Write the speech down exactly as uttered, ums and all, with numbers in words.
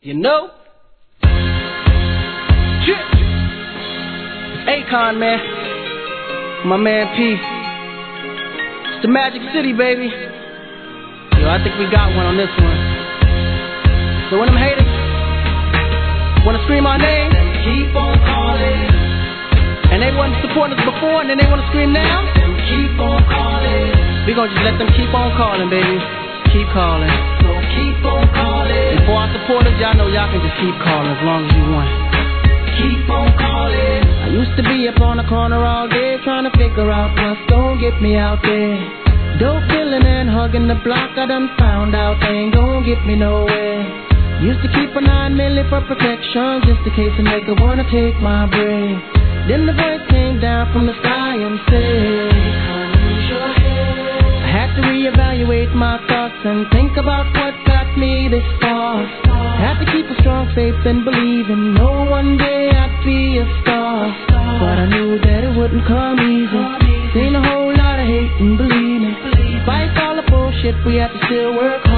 You know? It's Akon, man. My man P. It's the Magic City, baby. Yo, I think we got one on this one. So when them haters wanna scream our name, keep on calling. And they wasn't supporting us before, and then they wanna scream now, keep on calling. We gonna just let them keep on calling, baby. Keep calling. So keep on calling. And for our supporters, y'all know y'all can just keep calling as long as you want. Keep on calling. I used to be up on the corner all day trying to figure out what's gonna get me out there. Dope dealing and hugging the block, I done found out they ain't gonna get me nowhere. Used to keep a nine milli for protection just in case a nigga wanna take my breath. Then the voice came down from the sky and said, use your head. I had to reevaluate my thoughts and think about what got me this far. Had to keep a strong faith and believe in know one day I'd be a star. But I knew that it wouldn't come easy. Seen a whole lot of hate and believe me. Despite all the bullshit, we had to still work hard.